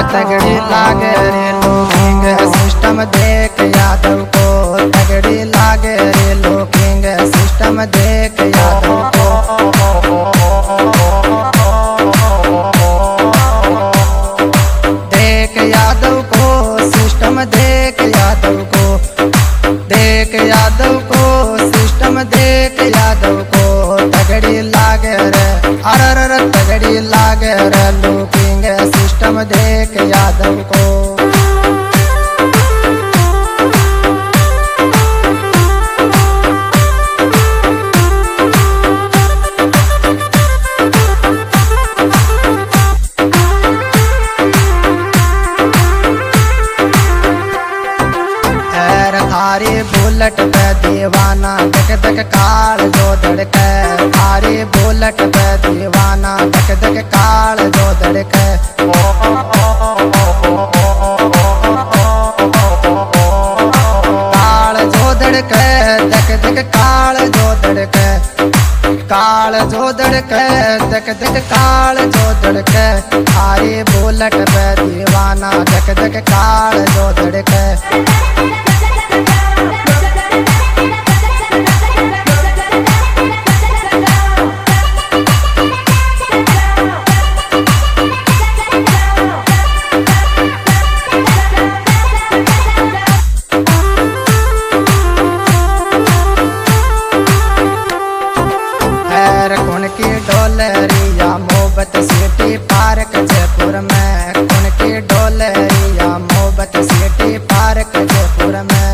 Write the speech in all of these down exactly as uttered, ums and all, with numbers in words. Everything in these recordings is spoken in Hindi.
तगड़ी लागे रे लुकिंग सिस्टम देख यादव को, तगड़ी लागे रे लुकिंग सिस्टम देख यादव को। देख यादव को सिस्टम देख यादव को, देख यादव को सिस्टम देख यादव को। तगड़ी लागे रे अरर तगड़ी लागे रे लुकिंग सिस्टम देख यादव को। थारी बुलेट पे दीवाना धक धक काल जो धड़के, थारी बुलेट पे दीवाना धक धक काल जो धड़के। काल जो धड़के धक धक काल जो धड़के, काल जो धड़के धक धक काल जो धड़के। थारी बुलेट पे दीवाना धक धक काल जो धड़के। की डोलरिया मोहब्बत सिटी पार्क जयपुर में, कौन की डोलरिया मोहब्बत सिटी पार्क जयपुर में।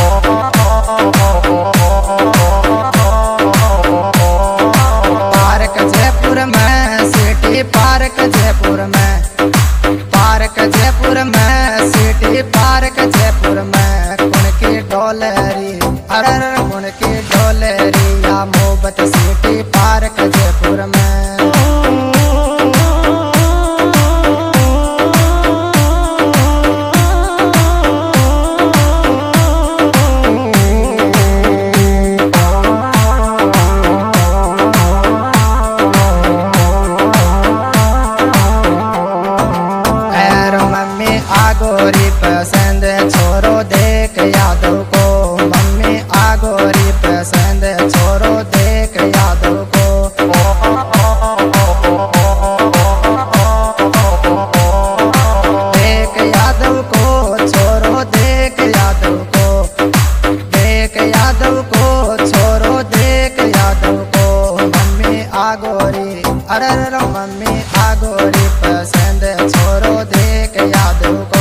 पार्क जयपुर में सिटी पार्क जयपुर में, पार्क जयपुर में सिटी पार्क जयपुर में। कौन की डोलरी अरे कौन की डोलरिया मोहब्बत सिटी पार्क जयपुर में। मम्मी आगोरी पसंद छोरो देख यादव को, मम्मी आगोरी पसंद छोरो देख यादव को। देख यादव को छोरो देख यादव को, देख यादव को छोरो देख यादव को। मम्मी आगोरी अरे मम्मी आगोरी पसंद छोरो देख यादव को।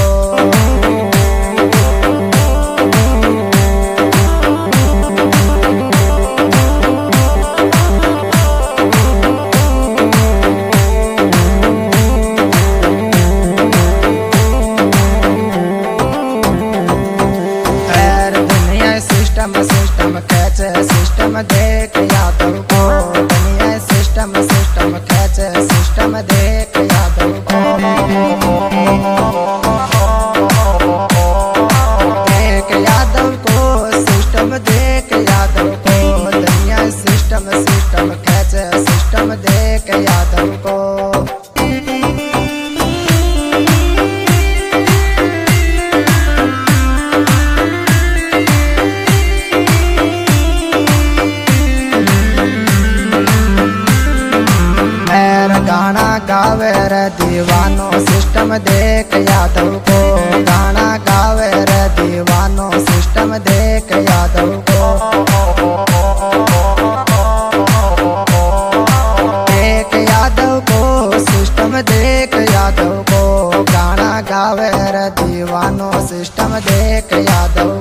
सिस्टम सिस्टम कैच सिस्टम देख यादव को, दुनिया सिस्टम सिस्टम कैच सिस्टम देख यादव को। देख यादव को सिस्टम देख यादव को, दुनिया सिस्टम सिस्टम कैच सिस्टम देख यादव को। गाना गावे रे दीवानो सिस्टम देख यादव को, गाना गावे रे दीवानो सिस्टम देख यादव को। देख यादव को सिस्टम देख यादव को, गाना गावे रे दीवानो सिस्टम देख यादव